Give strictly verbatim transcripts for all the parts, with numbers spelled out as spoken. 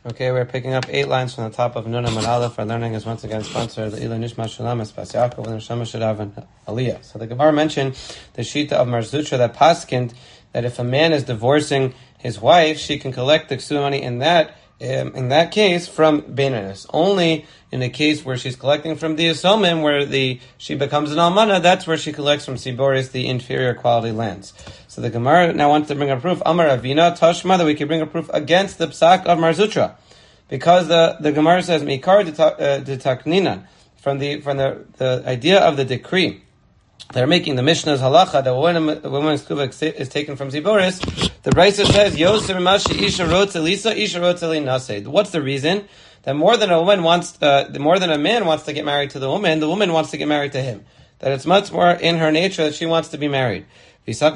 Okay, we're picking up eight lines from the top of Nun Amud Aleph. Our learning is once again sponsored by Ilai Nishma Shalom Espas Yaakov and Neshama Shadav and Aliyah. So the Gemara mentioned the Shita of Mar Zutra that paskind that if a man is divorcing his wife, she can collect the ksuba money in that um, in that case from Beinanis. Only in the case where she's collecting from the Yisomim, where the she becomes an almana, that's where she collects from Siboris, the inferior quality lands. So the Gemara now wants to bring a proof, Amar Avina, Tashma, that we can bring a proof against the psak of Mar Zutra. Because the, the Gemara says, Mikar detakninan, from the from the, the idea of the decree. They're making the Mishnah's halacha that when a woman's ksuba is taken from Ziboris, the Brisa says, Yosef Mashi Isha Rotz Elisa, Isha Rotz Elinase. What's the reason? That more than a woman wants, uh, more than a man wants to get married to the woman, the woman wants to get married to him. That it's much more in her nature that she wants to be married. Now,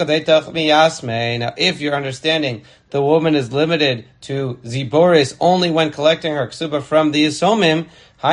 if you're understanding the woman is limited to Ziboris only when collecting her ksuba from the Yisomim,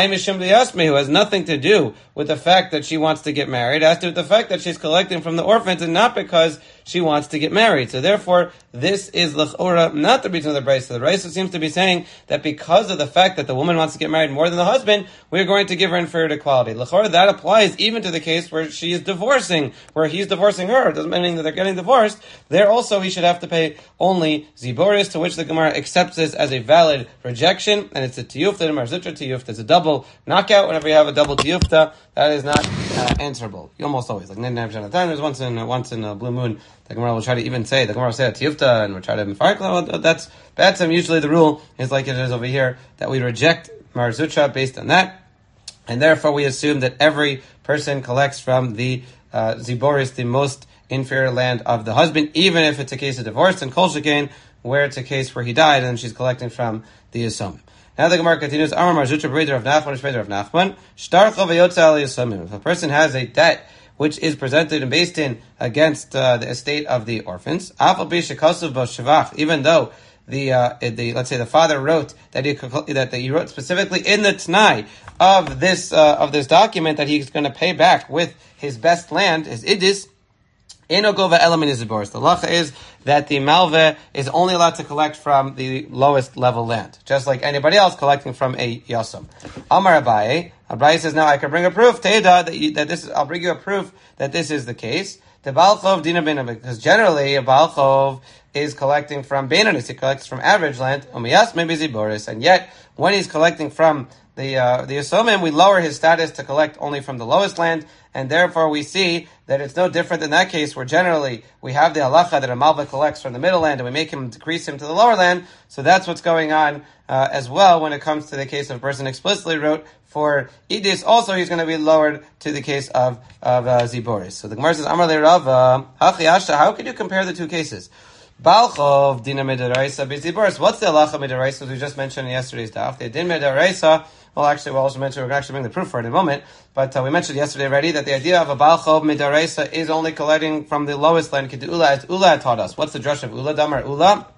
who has nothing to do with the fact that she wants to get married, has to do with the fact that she's collecting from the orphans and not because she wants to get married. So therefore, this is l'chora, not the reason of the Brisa. The Brisa seems to be saying that because of the fact that the woman wants to get married more than the husband, we're going to give her inferior equality. L'chora, that applies even to the case where she is divorcing, where he's divorcing her. It doesn't mean that they're getting divorced. There also he should have to pay only Ziboris, to which the Gemara accepts this as a valid rejection, and it's a tiyufta, Mar Zutra tiyufta. It's a double knockout. Whenever you have a double tiyufta, that is not uh, answerable. You almost always, like ninety-nine percent of the time, there's once in uh, once in a blue moon, the Gemara will try to even say, the Gemara will say a tiyufta, and we'll try to mefark. Well, that's, that's um, usually the rule is like it is over here, that we reject Mar Zutra based on that, and therefore we assume that every person collects from the uh, Ziboris, the most inferior land of the husband, even if it's a case of divorce, and Kol Shekain, where it's a case where he died and she's collecting from the Yisomim. Now the Gemara continues, Amar Mar Zutra Breder of Nachman, Breder of Nachman, Shtarcha v'yotza al Yisomim. If a person has a debt which is presented and based in against uh, the estate of the orphans, Afal bi shekasuv bo shavach, even though the uh, the let's say the father wrote that he that he wrote specifically in the T'nai of this uh, of this document that he's going to pay back with his best land, his idis. Eno gova element is Ziboris. The lacha is that the malveh is only allowed to collect from the lowest level land, just like anybody else collecting from a yasam. Amar Abaye, Abaye says, now I can bring a proof, Teda, that, you, that this is, I'll bring you a proof that this is the case. The Balchov Dina Bina, because generally a Balchov is collecting from Beinanis, he collects from average land, Umiyas maybe Ziboris, and yet when he's collecting from the uh, the Yisomim, we lower his status to collect only from the lowest land, and therefore we see that it's no different in that case, where generally we have the halacha that a malva collects from the middle land, and we make him decrease him to the lower land. So that's what's going on uh, as well when it comes to the case of a person explicitly wrote for idis. Also, he's going to be lowered to the case of of uh, Ziboris. So the Gemara says, Amar le Rava, Hachi Ashta, how could you compare the two cases? Balchov dina midaraisa b'ziboris. What's the halacha midaraisa we just mentioned in yesterday's daf? The din midaraisa. Well, actually, we'll also mention, we're going to actually bring the proof for it in a moment, but uh, we mentioned yesterday already that the idea of a Balchov midaraisa is only collecting from the lowest land. Kid Ula, as Ula taught us. What's the drush of Ula? Damar Ula.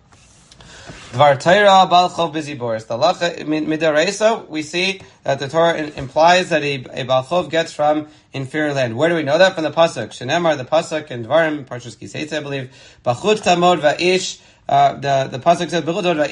Dvar Torah Balchov b'ziboris. The halacha midaraisa, we see that the Torah implies that a, a Balchov gets from inferior land. Where do we know that? From the pasuk. Shenemar, the pasuk in Dvarim, Parshas Kiseitz, I believe. Bachut tamod va'ish. Uh, the the pasuk says,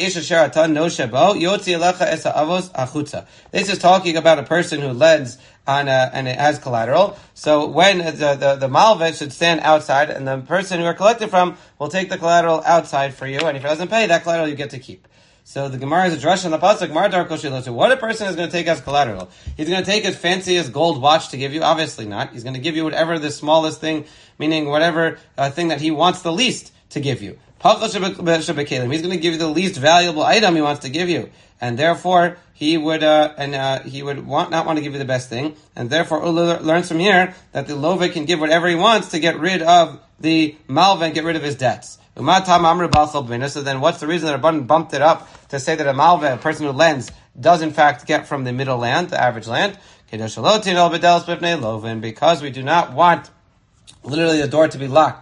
this is talking about a person who lends on a, and it has collateral. So when the the, the malveh should stand outside, and the person who are collected from will take the collateral outside for you, and if he doesn't pay, that collateral you get to keep. So the Gemara is a drush on the pasuk. What a person is going to take as collateral? He's going to take his fanciest gold watch to give you? Obviously not. He's going to give you whatever the smallest thing, meaning whatever uh, thing that he wants the least to give you. He's going to give you the least valuable item he wants to give you, and therefore he would uh, and uh, he would want not want to give you the best thing, and therefore Ula learns from here that the love can give whatever he wants to get rid of the malva and get rid of his debts. So then, what's the reason that Rabban bumped it up to say that a malva, a person who lends, does in fact get from the middle land, the average land? Because we do not want literally the door to be locked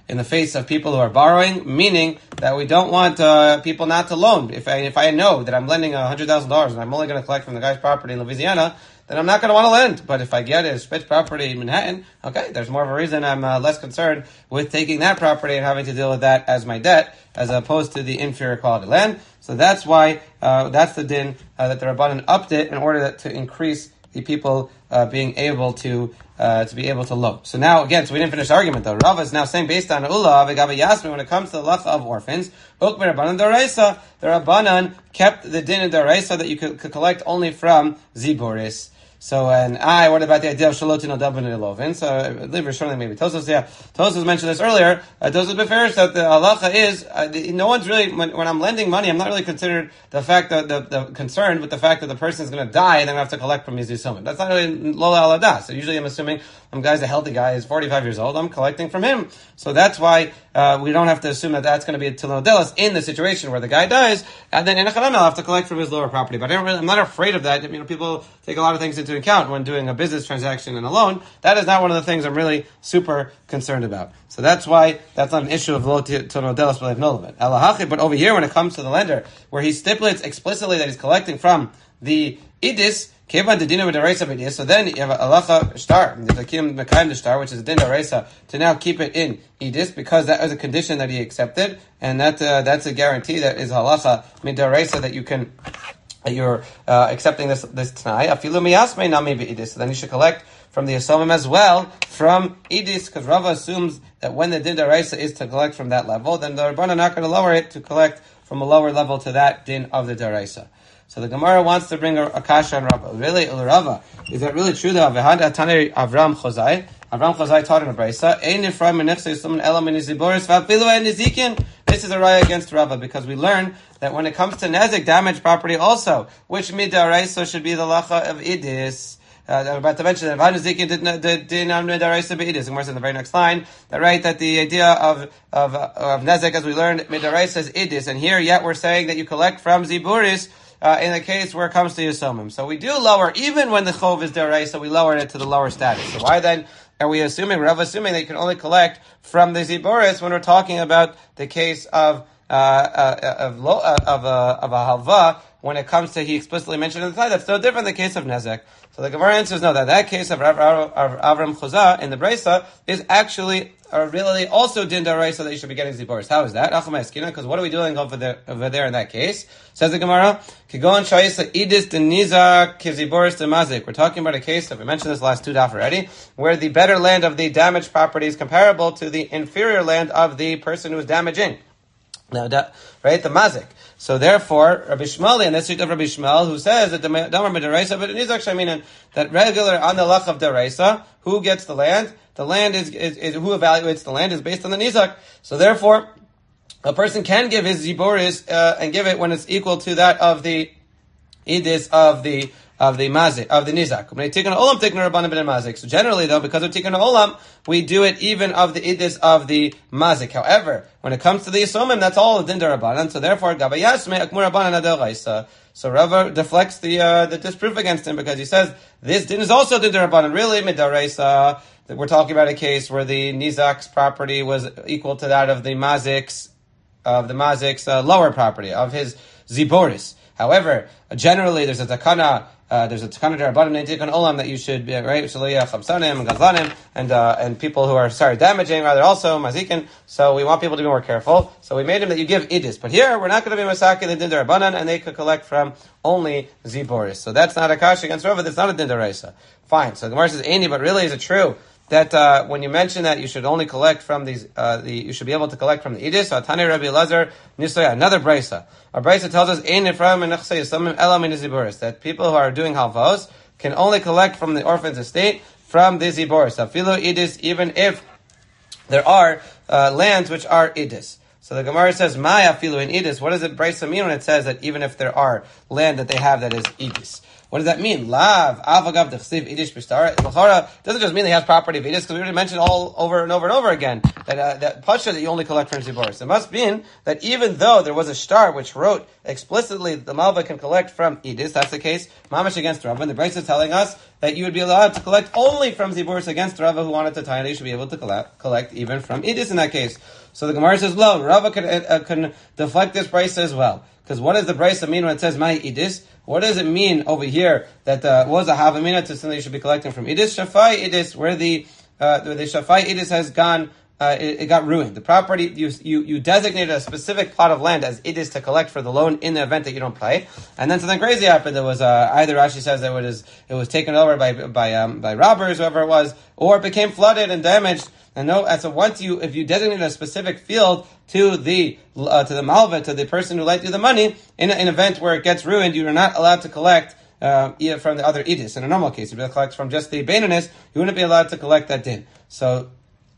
in the face of people who are borrowing, meaning that we don't want uh, people not to loan. If I if I know that I'm lending one hundred thousand dollars and I'm only going to collect from the guy's property in Louisiana, then I'm not going to want to lend. But if I get a spitz property in Manhattan, okay, there's more of a reason I'm uh, less concerned with taking that property and having to deal with that as my debt, as opposed to the inferior quality land. So that's why, uh, that's the din uh, that the Rabbanan upped it in order that, to increase the people uh, being able to uh, to be able to loan. So now, again, so we didn't finish the argument though. Rava is now saying, based on Ula, V'Gabi Yasmin, when it comes to the lacha of orphans, Ukme Rabbanan D'Oraisa, the Rabbanan kept the din of D'Oraisa that you could, could collect only from Ziboris. So, and I, what about the idea of Shalot Ino Dabin Ilovin? So, I believe certainly maybe Tosos, yeah. Tosos mentioned this earlier. Uh, Tosos Beferish that the halacha is, uh, the, no one's really, when, when I'm lending money, I'm not really considered the fact that, the, the concerned with the fact that the person is going to die and then I have to collect from Yizu Summon. That's not really Lola Aladah. So usually I'm assuming, some guy's a healthy guy, he's forty-five years old, I'm collecting from him. So that's why, uh, we don't have to assume that that's going to be a Tilnodelis in the situation where the guy dies, and then in a I'll have to collect from his lower property. But I don't really, I'm not afraid of that. You know, people take a lot of things into account when doing a business transaction and a loan. That is not one of the things I'm really super concerned about. So that's why that's not an issue of lo tonodelis b'leiv nolevin. Elahachi, but over here when it comes to the lender, where he stipulates explicitly that he's collecting from the idis, kevan dedina v'daraisa b'idis. So then you have a halacha shtar, the zakim mekayim the shtar, which is a din daraisa, to now keep it in idis because that was a condition that he accepted, and that uh, that's a guarantee that is halacha midaraisa that you can. That you're uh, accepting this this t'nai. Afilu miyasmei nami be'idis. So then you should collect from the asomim as well from idis, because Rava assumes that when the din daraisa is to collect from that level, then the Rabbanan are not going to lower it to collect from a lower level to that din of the daraisa. So the Gemara wants to bring a, a kasha on Rava. Really, Rava, is that really true? Though V'had atane Avram Chozai. Avram Chozai taught in a brisa. Ein nifra minechse yisum elam miniziboris v'afilu en nizikin. This is a raya against Rava because we learn that when it comes to nezik, damaged property also, which midaraisa should be the lacha of idis. Uh, I'm about to mention that Vanazikin did did not midaraisa beidis. And we're in the very next line that right that the idea of of of nezik, as we learned, midaraisa is idis, and here yet we're saying that you collect from ziburis. Uh, in the case where it comes to Yisomim. So we do lower, even when the Chov is Deraisa, so we lower it to the lower status. So why then are we assuming, Rav assuming that you can only collect from the Ziboris when we're talking about the case of, uh, uh, of, uh, of, uh, of a halva, when it comes to, he explicitly mentioned in the slide, that's no different than the case of Nezek. So the Gemara answers no, that that case of Avram Chuzah in the Brisa is actually uh, really also din daraisa that you should be getting ziboris. How is that? Because what are we doing over there, over there in that case? Says the Gemara, Kigon Shaisa Idis Deniza Kiziboris Demazik. We're talking about a case that we mentioned this last two daf already, where the better land of the damaged property is comparable to the inferior land of the person who is damaging. Now, right, the mazik. So therefore, Rabbi Shmuel, and that's the of Rabbi Shmuel, who says that the damar midaraisa, but it is actually meaning that regular on the lach of daraisa, who gets the land? The land is, is, is who evaluates the land is based on the nizak. So therefore, a person can give his ziboris uh, and give it when it's equal to that of the idis of the of the mazik, of the nizak. So generally though, because of tikkun olam, we do it even of the idis of the mazik. However, when it comes to the yisomim, that's all din derabanan. So therefore, gabayasme akmur rabbanan adel. So Rava deflects the uh, the disproof against him because he says this din is also din derabanan. Really, midaraisa. We're talking about a case where the nizak's property was equal to that of the mazik's of the mazik's uh, lower property of his ziboris. However, generally there's a takana, uh, there's a takana derabanan and tikkun olam that you should be right, shaliach chabsanim and gazlanim and uh, and people who are sorry damaging rather also mazikin. So we want people to be more careful. So we made him that you give idis, but here we're not going to be masakin the din derabanan, and they could collect from only ziboris. So that's not a kash against Rava. That's not a din deraisa. Fine. So the Gemara says any, but really is it true that uh, when you mention that you should only collect from these, uh, the you should be able to collect from the idis? So Tani Rabbi Elazar Nisoya, another brisa. Our brisa tells us ein nifram and nechsei yisomim ela min ziboris, that people who are doing halvos can only collect from the orphan's estate from the ziboris. Afilu idis, even if there are uh, lands which are idis. So the Gemara says, Maya afilu in idis. What does it brisa mean when it says that even if there are land that they have that is idis? What does that mean? Lav, avagav dechsiv idish b'shtara. L'chara doesn't just mean he has property of idish, because we already mentioned all over and over and over again that uh, that pasha that you only collect from ziboris. It must mean that even though there was a shtar which wrote explicitly that the malva can collect from idish, that's the case, mamash against Rava, and the Brisa is telling us that you would be allowed to collect only from ziboris against Rava, who wanted to tie, and you should be able to collect, collect even from idish in that case. So the Gemara says, "Lo, Rava can, uh, can deflect this Brisa as well." Because what does the Brisa mean when it says "my idis"? What does it mean over here that uh, was a havamina to something you should be collecting from idis? Shafai idis, where the uh, where the shafai idis has gone, uh, it, it got ruined. The property you you you designated a specific plot of land as idis to collect for the loan in the event that you don't pay, and then something crazy happened. There was uh, either Rashi says that it was it was taken over by by um, by robbers, whoever it was, or it became flooded and damaged. And no, and so once you, if you designate a specific field to the uh, to the malva, to the person who lent you the money, in an event where it gets ruined, you are not allowed to collect uh, from the other idis. In a normal case, you'd be able to collect from just the beinanis. You wouldn't be allowed to collect that din. So,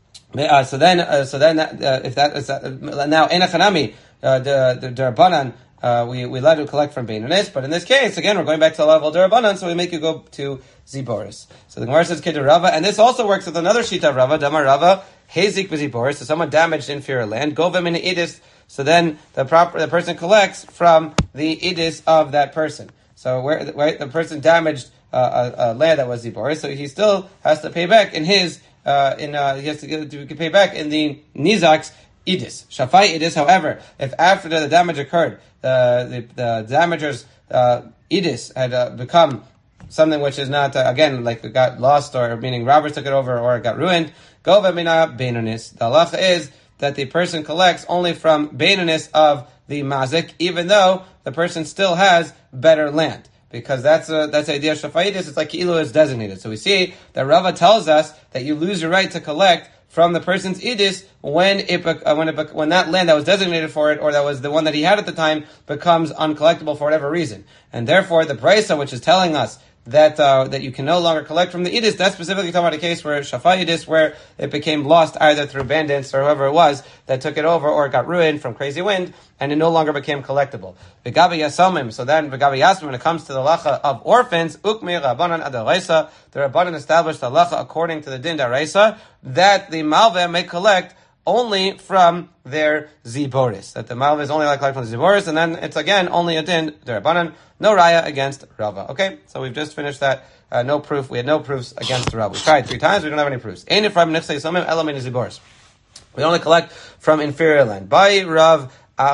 uh, so then, uh, so then, uh, if that is uh, now enachanami uh, the the derabanan. Uh, we, we let you collect from Beinanis, but in this case, again, we're going back to the level of Derabanan, so we make you go to Ziboris. So the Gemara says, Kedu Rava, and this also works with another Shita of Rava, Damar Rava, Hezik B'Ziboris, so someone damaged inferior land, Govem in Idis, so then the proper, the person collects from the Idis of that person. So where, where the person damaged uh, a, a land that was Ziboris, so he still has to pay back in his, uh, in, uh, he has to, get, to pay back in the Nizak's Idis. Shafai Idis, however, if after the damage occurred, uh, the, the damager's uh, Idis had uh, become something which is not, uh, again, like it got lost, or meaning robbers took it over, or it got ruined, Gova mina beinonis. The halacha is that the person collects only from beinonis of the mazik, even though the person still has better land. Because that's a, that's the idea of shafa'idis, it's like Ilu is designated. So we see that Rava tells us that you lose your right to collect from the person's idis when it uh, when it when that land that was designated for it, or that was the one that he had at the time, becomes uncollectible for whatever reason. And therefore, the Brisa, which is telling us that uh, that you can no longer collect from the idis, that's specifically talking about a case where shafai idis, where it became lost either through bandits or whoever it was that took it over, or it got ruined from crazy wind, and it no longer became collectible. V'gabi yasamim, so then v'gabi yasamim, when it comes to the lacha of orphans, ukmi rabbanan adaraisa, the rabbanan established the lacha according to the din daraisa, that the malveh may collect only from their ziboris. That the malveh is only allowed to collect from the ziboris, and then it's again only a din derabanan, no raya against Rava. Okay, so we've just finished that. Uh, no proof. We had no proofs against Rava. We tried three times. We don't have any proofs. Ein from nechsei somim elam in ziboris. We only collect from inferior land. By Rav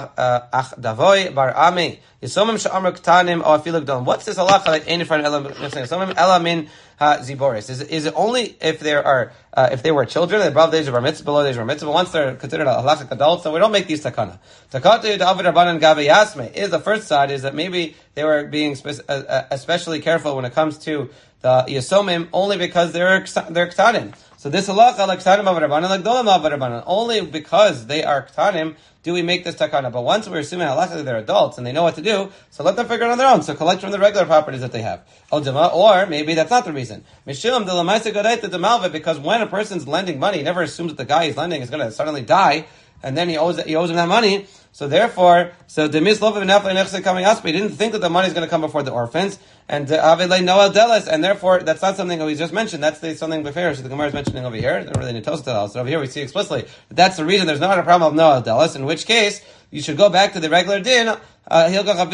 Achdavoy Bar Ami Yisomim she'amar ktanim or afilu gdolim. What's this halacha that ein from elam nechsei somim elam in ziboris? Is is it only if there are uh, if they were children above the age of bar mitzvah, below the age of bar mitzvah? But once they're considered halachic adults, then we don't make these takana. Takatu to avid rabbanan gabe yasme is the first side, is that maybe they were being spe- uh, especially careful when it comes to the yasomim, only because they're they're ktanim. So this halacha like ktanim avid rabbanan like dolam avid rabbanan, only because they are ktanim do we make this takana. But once we're assuming halacha they're adults and they know what to do, so let them figure it on their own. So collect from the regular properties that they have. Or maybe that's not the reason. Mishilum de lamaisa godaita de malva, because when a person's lending money, he never assumes that the guy he's lending is going to suddenly die, and then he owes he owes him that money. So therefore, so the mislov of nefle coming us, but he didn't think that the money is going to come before the orphans, and avilei noel delas, and therefore that's not something that we just mentioned. That's the, something before. So the Gemara is mentioning over here. Don't really need to tell us. So over here we see explicitly that that's the reason. There's not a problem of noel delas. In which case, you should go back to the regular din. Uh,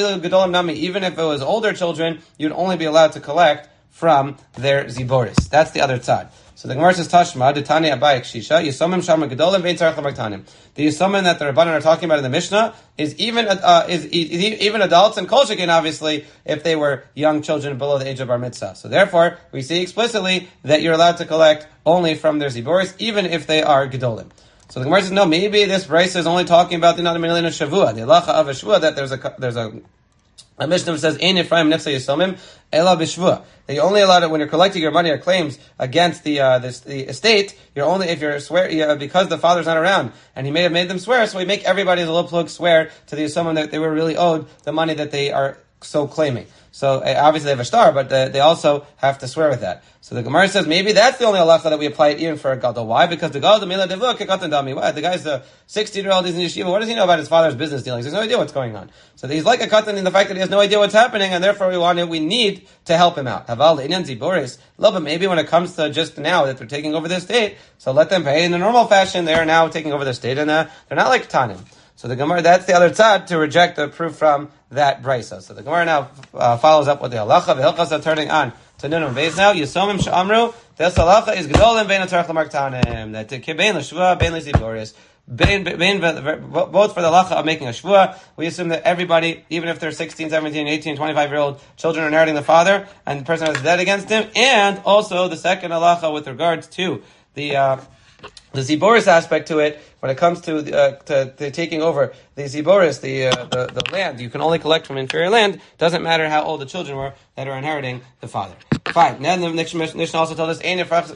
even if it was older children, you'd only be allowed to collect from their ziboris. That's the other side. So the Gemara says, Tashma, Ditani Abayik Shisha, Yisomim Shama Gedolim Vein Tzarech L'Maktanim. The Yisomim that the Rabbanan are talking about in the Mishnah is even uh, is, is even adults, and Kol Shekin, obviously, if they were young children below the age of Bar Mitzvah. So therefore, we see explicitly that you're allowed to collect only from their ziboris, even if they are Gedolim. So the Gemara says, no, maybe this Brisa is only talking about the Nadim Milin of Shavua, the Halacha of a Shavua, that there's a there's a A Mishnah says, "Ein Ephraim nefsei yisomim ela b'shvua." That you only allowed it when you're collecting your money or claims against the uh, this, the estate. You're only if you're swear uh, because the father's not around, and he may have made them swear. So we make everybody as a little plug swear to the yisomim that they were really owed the money that they are so claiming. So uh, obviously they have a star, but uh, they also have to swear with that. So the Gemara says maybe that's the only halacha that we apply it even for a gadol. Why? Because the gadol mila devuk katan dami. Why? The guy's a sixteen-year-old. He's in yeshiva. What does he know about his father's business dealings? He has no idea what's going on. So he's like a katan in the fact that he has no idea what's happening, and therefore we want to, we need to help him out. Haval inyan ziboris. But maybe when it comes to just now that they're taking over the state, so let them pay in the normal fashion. They are now taking over the state, and uh, they're not like tanim. So the Gemara, that's the other tzad to reject the proof from that brisa. So the Gemara now uh, follows up with the halacha. The hilchas are turning on to Nunam Beis now. Yisomim she'amru. This halacha is gedolim bein atarach l'marktanim. That bein l'shvua, bein l'ziboris. Bein, bein, both for the halacha of making a shvua, we assume that everybody, even if they're sixteen, seventeen, eighteen, twenty-five year old children are inheriting the father, and the person has a debt against him, and also the second halacha with regards to the, uh, the ziboris aspect to it, when it comes to, uh, to, to taking over the ziboris, the, uh, the the land, you can only collect from inferior land. Doesn't matter how old the children were that are inheriting the father. Fine. Then the Mishnah also told us that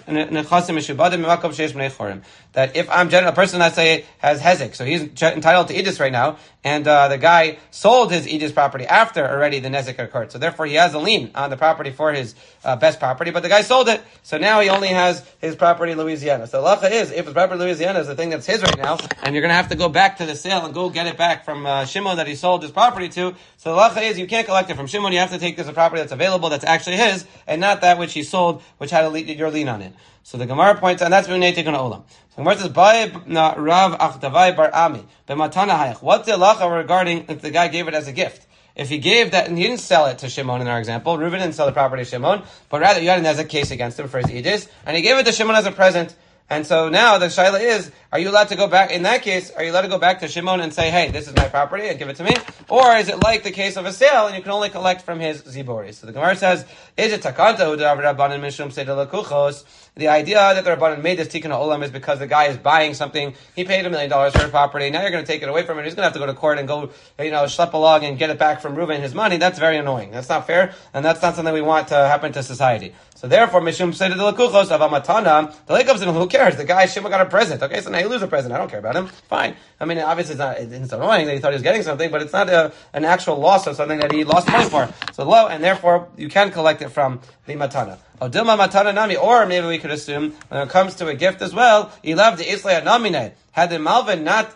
if I'm a person that say has hezek, so he's entitled to idus right now, and uh, the guy sold his idus property after already the nezek occurred, so therefore he has a lien on the property for his uh, best property, but the guy sold it, so now he only has his property in Louisiana. So the halacha is, if his property in Louisiana is the thing that's his right now, and you're going to have to go back to the sale and go get it back from uh, Shimon that he sold his property to, so the halacha is you can't collect it from Shimon, you have to take this a property that's available, that's actually his, and not that which he sold, which had a le- your lien on it. So the Gemara points, and that's V'nei Tikkun Olam. So the Gemara says, "Ba'e na Rav Achdavai bar Ami b'matana hayach." What's the halacha regarding if the guy gave it as a gift? If he gave that, and he didn't sell it to Shimon in our example, Reuben didn't sell the property to Shimon, but rather you had an nezek case against him for his idus, and he gave it to Shimon as a present. And so now the shaila is, are you allowed to go back, in that case, are you allowed to go back to Shimon and say, hey, this is my property and give it to me? Or is it like the case of a sale and you can only collect from his ziboris? So the Gemara says, is it takanta hu d'Rabbanan mishum sedel lakuchos? The idea that the Rabbanan made this tikkun ha'olam is because the guy is buying something, he paid a million dollars for a property, now you're going to take it away from him, he's going to have to go to court and go, you know, schlep along and get it back from Reuven his money. That's very annoying. That's not fair, and that's not something we want to happen to society. So therefore, mishum sedel lakuchos avamatana, the lake of who cares? The guy, Shimon got a present. Okay, so now you lose a present. I don't care about him. Fine. I mean, obviously it's not, it's annoying that he thought he was getting something, but it's not a, an actual loss of something that he lost money for. So low, and therefore you can collect it from the matana. Oh, Dilma matana nami, or maybe we could assume when it comes to a gift as well, he loved the Islay namine. Had the Malvin not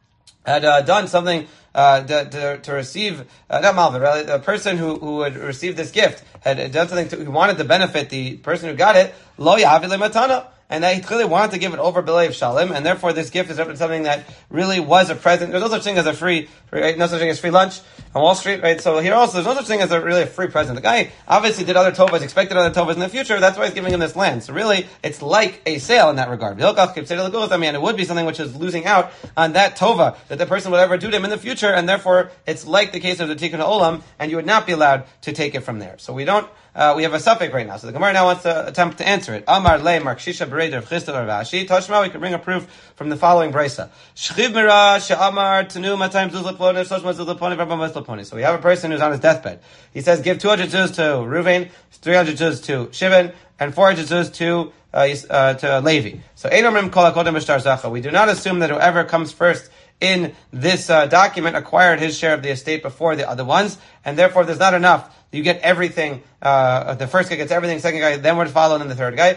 had uh, done something uh, to, to, to receive, uh, not Malvin, really, the person who, who had received this gift had done something to, who wanted to benefit the person who got it, lo yavi le matana. And that he clearly wanted to give it over B'lei of Shalim, and therefore this gift is something that really was a present. There's no such thing as a free, right? No such thing as free lunch on Wall Street, right? So here also, there's no such thing as a really a free present. The guy obviously did other tovas, expected other tovas in the future, that's why he's giving him this land. So really, it's like a sale in that regard. I mean, it would be something which is losing out on that tova that the person would ever do to him in the future, and therefore it's like the case of the Tikkun Olam, and you would not be allowed to take it from there. So we don't, Uh, we have a suffix right now. So the Gemara now wants to attempt to answer it. Amar le Markshisha Bereder of Chisda Ravashi. Toshma, we can bring a proof from the following brisa. Shchiv mira she'amar tenu matayim zuz leploni, shoshma zuz leploni, v'arba mas leploni. So we have a person who's on his deathbed. He says, give two hundred zuz to Reuven, three hundred zuz to Shimon, and four hundred zuz to uh, uh, to Levi. So Einomrim kol hakodem b'shtar zacha. We do not assume that whoever comes first in this uh, document acquired his share of the estate before the other ones, and therefore there's not enough. You get everything, uh, the first guy gets everything, the second guy, then would follow, and then the third guy.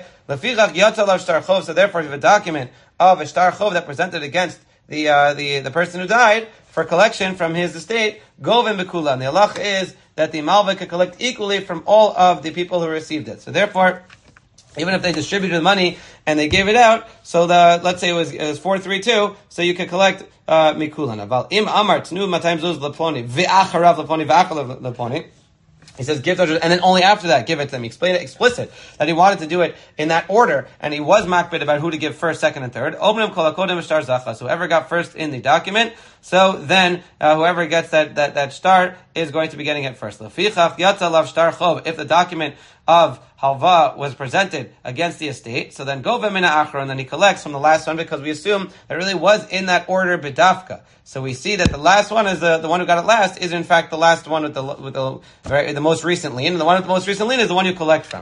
So therefore, if you have a document of a shtar chov that presented against the, uh, the, the person who died for collection from his estate, govin bekula. And the halach is that the malva could collect equally from all of the people who received it. So therefore, even if they distributed the money and they gave it out, so the, let's say it was, it was four three two, so you could collect, uh, mikulan. Aval im amar tnu matayim zuz leponi, ve'acharav leponi, ve'acharav leponi. He says, give those, and then only after that, give it to them. He explained it explicit, that he wanted to do it in that order, and he was makbid about who to give first, second, and third. So whoever got first in the document, so then, uh, whoever gets that, that, that star is going to be getting it first. If the document of halva was presented against the estate, so then go v'mina achra, and then he collects from the last one, because we assume that really was in that order bidafka. So we see that the last one is the, the one who got it last is in fact the last one with the with the very, the most recent lien, and the one with the most recent lien is the one you collect from.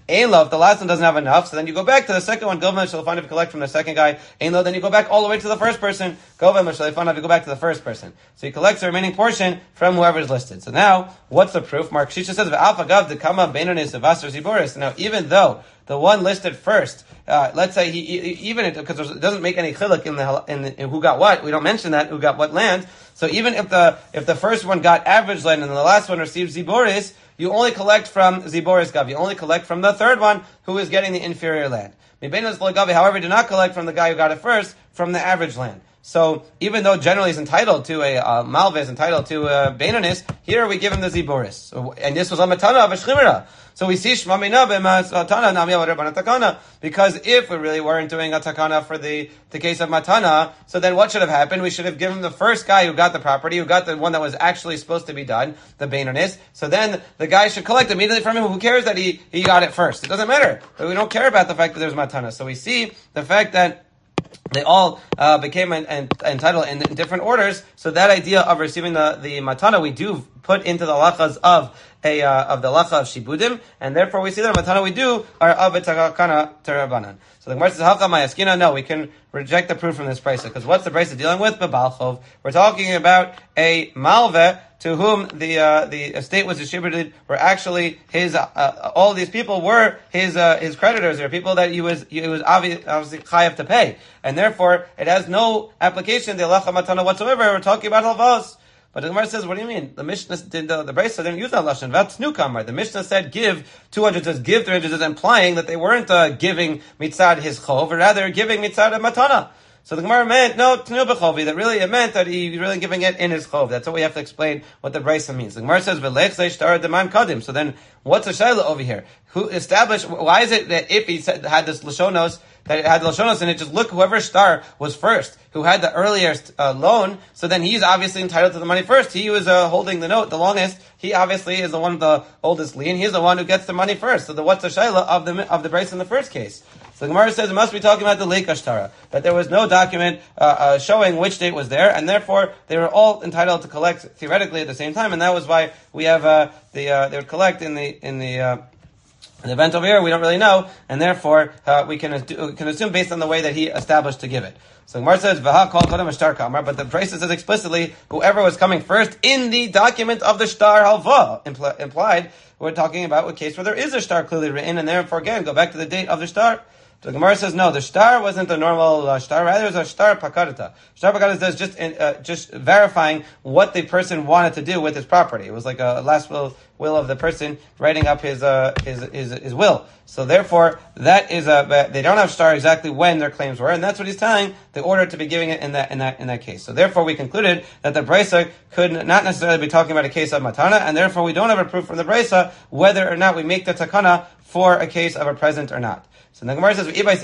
Ein lo, if the last one doesn't have enough, so then you go back to the second one. Govim shalafanav, you collect from the second guy. Ein lo, then you go back all the way to the first person. Govim shalafanav, you go back to the first person. So he collects the remaining portion from whoever is listed. So now, what's the proof? Mark Shisha says, "V'alfa gav dekama beinonis avasar ziboris." Now, even though the one listed first, uh, let's say he, he even because it doesn't make any chiluk in the in, the, in who got what. We don't mention that who got what land. So even if the if the first one got average land and the last one received ziboris, you only collect from ziboris gav. You only collect from the third one who is getting the inferior land. However, do not collect from the guy who got it first from the average land. So even though generally he's entitled to a uh, malve, is entitled to a beinonis, here we give him the ziboris. So, and this was a matana of a shchimera. So we see shmamina b'matana namiya v'rebana takana, because if we really weren't doing a takana for the, the case of matana, so then what should have happened? We should have given the first guy who got the property, who got the one that was actually supposed to be done, the beinonis. So then the guy should collect immediately from him. Who cares that he, he got it first? It doesn't matter. But we don't care about the fact that there's matana. So we see the fact that they all uh, became an, an, entitled in, in different orders. So that idea of receiving the, the matana, we do put into the halachas of a uh, of the halacha of shibudim, and therefore we see that the matana we do are of a takana terabanan. So the Gemara says, "Halcha mayaskina." No, we can reject the proof from this brisa, because what's the brisa dealing with? Bebalchov. We're talking about a malve to whom the uh, the estate was distributed. Were actually his uh, uh, all these people were his uh, his creditors, or people that he was he was obviously, obviously chayav to pay, and therefore it has no application the halacha matana whatsoever. We're talking about halvos. But the Gemara says, what do you mean? The Mishnah did the, the Brisa didn't use that lashon. That's newcomer. The Mishnah said give two hundred says give three hundred, implying that they weren't uh, giving mitzad his chov, or rather giving mitzad a matana. So the Gemara meant no tnu b'chovi. That really it meant that he's really giving it in his chov. That's what we have to explain what the Brisa means. The Gemara says v'lech zeishtar demaim kadim. So then what's the shaila over here? Who established? Why is it that if he said, had this lashonos? That it had the Lashonos in it, just look, whoever star was first, who had the earliest uh, loan, so then he's obviously entitled to the money first. He was uh, holding the note the longest. He obviously is the one with the oldest lien. He's the one who gets the money first. So the, what's the shayla of the of the price in the first case? So the Gemara says it must be talking about the Leik Ashtara, that there was no document uh, uh, showing which date was there, and therefore they were all entitled to collect theoretically at the same time, and that was why we have uh, the uh, they would collect in the in the. Uh, The event over here, we don't really know, and therefore uh, we can we can assume based on the way that he established to give it. So Gemara says, "V'ha kol kodem shtar kamar," but the Brisa says explicitly, whoever was coming first in the document of the shtar halva impl- implied. We're talking about a case where there is a shtar clearly written, and therefore again go back to the date of the shtar. So the Gemara says, no, the shtar wasn't a normal uh, shtar, rather it was a shtar pakarata. Shtar pakarata is just uh, just verifying what the person wanted to do with his property. It was like a last will will of the person writing up his uh, his, his his will. So therefore, that is a they don't have shtar exactly when their claims were, and that's what he's telling the order to be giving it in that in that in that case. So therefore, we concluded that the brisa could not necessarily be talking about a case of matana, and therefore we don't have a proof from the brisa whether or not we make the takana for a case of a present or not. So the Gemara says,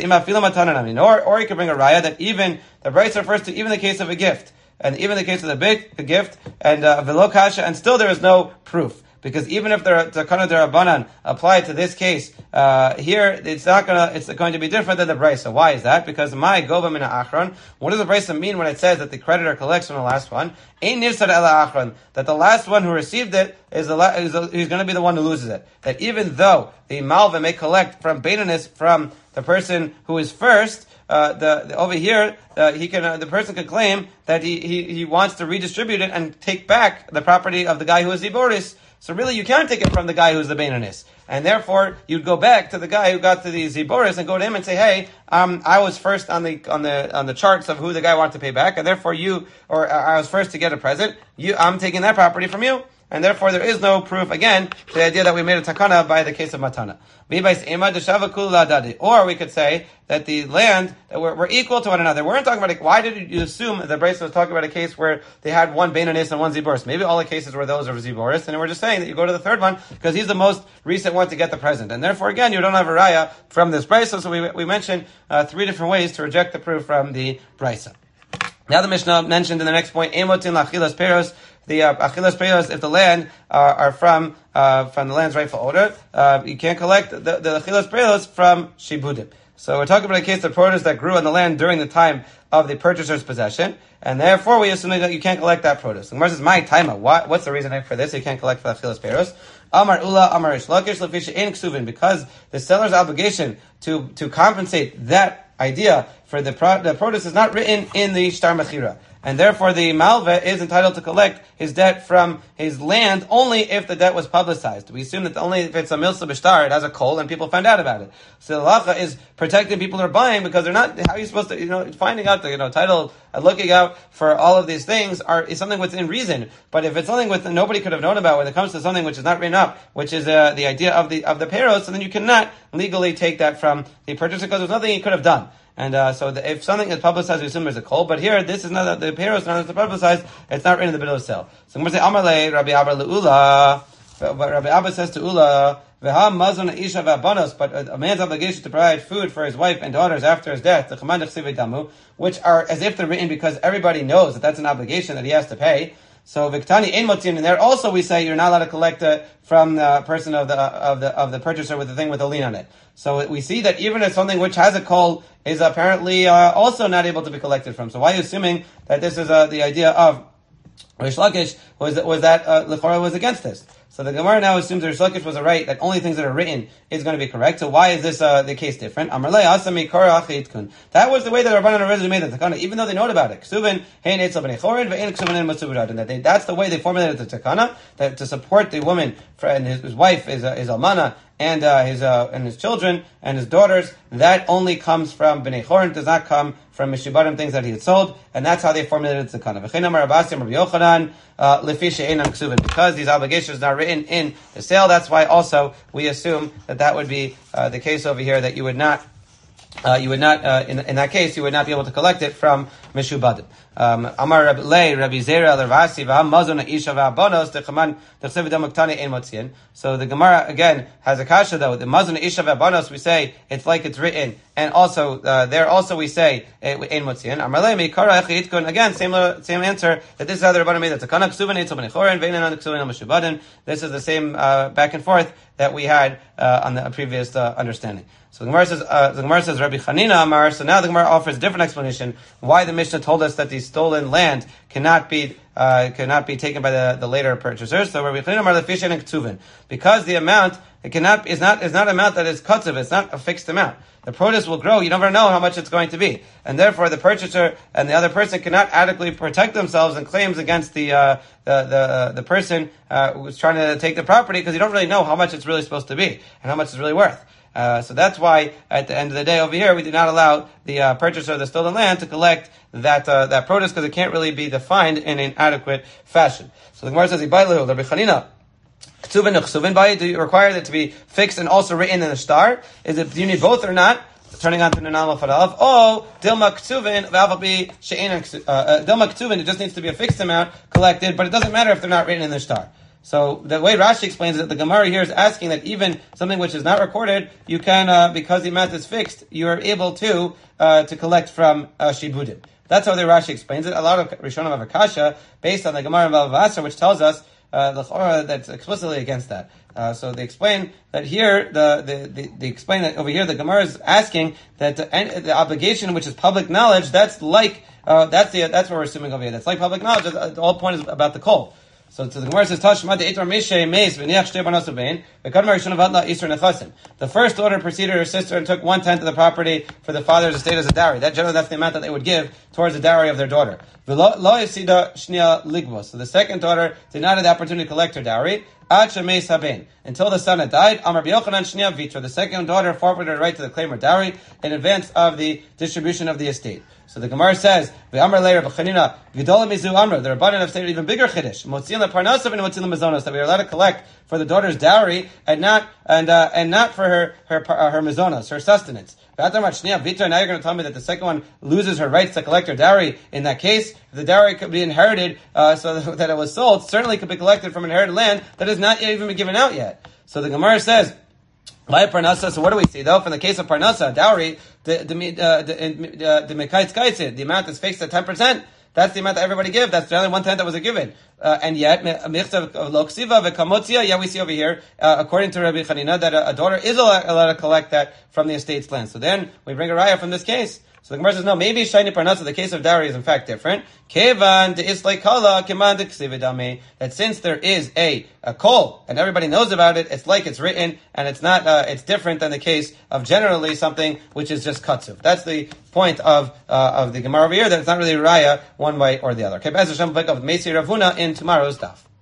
or, or you could bring a raya that even the Brisa refers to even the case of a gift, and even the case of the big the gift, and uh, velo kasha, and still there is no proof. Because even if the takana derabanan apply to this case, uh, here it's not gonna, it's going to be different than the brisa. Why is that? Because my gova min achron. What does the brisa mean when it says that the creditor collects from the last one? Ein nirsad ela achron. That the last one who received it is the la- is, is going to be the one who loses it. That even though the malva may collect from beinonis from the person who is first, uh, the, the over here uh, he can uh, the person can claim that he, he he wants to redistribute it and take back the property of the guy who is ziboris. So really, you can't take it from the guy who's the beinonis, and therefore you'd go back to the guy who got to the ziboris and go to him and say, "Hey, um, I was first on the on the on the charts of who the guy wanted to pay back, and therefore you, or uh, I was first to get a present. You, I'm taking that property from you." And therefore, there is no proof, again, to the idea that we made a takana by the case of matana. Or we could say that the land, that we're, we're equal to one another. We weren't talking about, a, why did you assume the Brisa was talking about a case where they had one beinonis and one ziboris? Maybe all the cases were those of ziboris, and we're just saying that you go to the third one, because he's the most recent one to get the present. And therefore, again, you don't have a raya from this Brisa, so we, we mentioned uh, three different ways to reject the proof from the Brisa. Now the Mishnah mentioned in the next point, Emotin lachilas peros, the uh, achilas peros, if the land uh, are from uh, from the land's rightful owner, uh, you can't collect the, the achilas peros from shibudim. So we're talking about a case of produce that grew on the land during the time of the purchaser's possession, and therefore we assume that you can't collect that produce. The Gemara says, "My time, what? What's the reason for this? You can't collect for achilas peiros." Amar Ula, Amar Rish Lakish, Lefisha in Ksuvin, because the seller's obligation to to compensate that idea for the pro, the produce is not written in the Shtar Mechira. And therefore the Malva is entitled to collect his debt from his land only if the debt was publicized. We assume that only if it's a Milsa B'shtar, it has a coal, and people found out about it. So the halacha is protecting people who are buying, because they're not, how are you supposed to, you know, finding out the, you know, title, uh, looking out for all of these things are, is something within reason. But if it's something with, nobody could have known about when it comes to something which is not written up, which is, uh, the idea of the, of the payros, so then you cannot legally take that from the purchaser, because there's nothing he could have done. And uh, so the, if something is publicized, we assume there's a coal. But here, this is not the payros, not to publicized. It's not written in the bill of sale. So I'm going to say, Amarle, Rabbi Abba le'ula. But Rabbi Abba says to Ula, V'ha mazon isha v'abanos. But a, a man's obligation to provide food for his wife and daughters after his death, the chaman dechsiv damu, which are as if they're written because everybody knows that that's an obligation that he has to pay. So Viktani ein motzin, and there also we say you're not allowed to collect it from the person of the of the of the purchaser with the thing with a lien on it. So we see that even if something which has a coal is apparently uh, also not able to be collected from. So why are you assuming that this is uh, the idea of Rish Lakish was was that uh, Lechora was against this? So the Gemara now assumes that Rish Lakish was right, that only things that are written is going to be correct. So why is this uh, the case different? Amarle asami kara achitkun. That was the way that Rabbanan originally made the takana, even though they know about it. Ksuvin hein etzel b'nei chorin ve'ein ksuvin ein matzubirad, and that they, that's the way they formulated the takana, that to support the woman for, and his, his wife is uh, is almana, and uh, his uh, and his children and his daughters. That only comes from b'nei chorin, does not come from mishibarim, things that he had sold, and that's how they formulated the takana. V'chein amar Abasim Rabbi Yochanan lefi she'einan ksuvin, because these obligations are written in the sale. That's why also we assume that that would be uh, the case over here, that you would not, uh, you would not, uh, in, in that case, you would not be able to collect it from Mishubadim. Um, Amar Rabbi Lei, Rabbi Zera, Lervasi, V'ham Mazon Isha V'abonos, Dechaman, Dechsev Dam Uktani Ein Motzien. So the Gemara again has a kasha though. The Mazon Isha V'abonos, we say it's like it's written, and also uh, there also we say Ein Motzien. Amar Lei Meikara Echi Itkun. Again, same same answer, that this is how the Rabbanan made it. Takana Ksuvin Eitzel B'nei Chorin Ve'einan Ksuvin Mishubadim. This is the same uh, back and forth that we had uh, on the previous uh, understanding. So the Gemara says, uh, the Gemara says, Rabbi Chanina Amar. So now the Gemara offers a different explanation why the Mishnah told us that the stolen land cannot be uh, cannot be taken by the, the later purchasers. So Rabbi Chanina Amar lefishen and ktuvin, because the amount it cannot is not is not an amount that is kutzuv. It's not a fixed amount. The produce will grow. You never know how much it's going to be, and therefore the purchaser and the other person cannot adequately protect themselves in claims against the uh, the the, uh, the person uh, who's trying to take the property, because you don't really know how much it's really supposed to be and how much it's really worth. Uh, so that's why, at the end of the day, over here, we do not allow the uh, purchaser of the stolen land to collect that uh, that produce, because it can't really be defined in an adequate fashion. So the Gemara says, "Ibailu, Rabbi Chanina, ktuvin ksuvin bai." Do you require that to be fixed and also written in the star? Is it, do you need both or not? Turning on to Nanal Fadalaf. Oh, Dilma ktuvin v'alvabi she'ein Dilma ktuvin. It just needs to be a fixed amount collected, but it doesn't matter if they're not written in the star. So the way Rashi explains it, the Gemara here is asking that even something which is not recorded, you can, uh, because the amount is fixed, you are able to uh, to collect from uh, shibudim. That's how the Rashi explains it. A lot of Rishonim have a kasha based on the Gemara in Bava Basra, which tells us uh, that's explicitly against that. Uh, so they explain that here, the, the, the they explain that over here, the Gemara is asking that the, the obligation, which is public knowledge, that's like uh, that's the that's what we're assuming over here. That's like public knowledge. The whole point is about the coal. So, so the Gemara says, Tashma de Eitor Mishay Meis v'niach shtei banos ubein v'kadmar Rishon avadla Isur nechasim. The first daughter preceded her sister and took one tenth of the property for the father's estate as a dowry. That generally that's the amount that they would give towards the dowry of their daughter. V'lo yisida shnia ligbos. So the second daughter did not have the opportunity to collect her dowry. Ad shemeis haben, until the son had died. Amar b'Yochanan shnia vitra. The second daughter forfeited her right to the claim or dowry in advance of the distribution of the estate. So the Gemara says, "Ve'amar leir b'chanina gedola mizu amra." The Rabbanan have stated even bigger chiddush, motziin leparnasav and motziin lemazonos, that we are allowed to collect for the daughter's dowry and not and uh, and not for her her uh, her mazonos, her sustenance. Now you're going to tell me that the second one loses her rights to collect her dowry. In that case, if the dowry could be inherited, uh, so that it was sold, certainly could be collected from inherited land that has not yet even been given out yet. So the Gemara says, "By parnasa." So what do we see though? From the case of parnasa, dowry, the the the the, the amount is fixed at ten percent. That's the amount that everybody give. That's the only one tenth that was a given. Uh, and yet, Michtav Loksiva Vekamotzia, yeah, we see over here, uh, according to Rabbi Chanina, that a, a daughter is allowed, allowed to collect that from the estate's land. So then we bring a raya from this case. So the Gemara says, no, maybe Shayni Parnasa, the case of dowry is in fact different. Kevan de Islay Kala, Keman de Ksividame, that since there is a, a call, and everybody knows about it, it's like it's written, and it's not, uh, it's different than the case of generally something which is just katsuv. That's the point of, uh, of the Gemara over here, that it's not really raya one way or the other. Okay, Be'ez Hashem, pick up Meisi Ravuna in tomorrow's daf.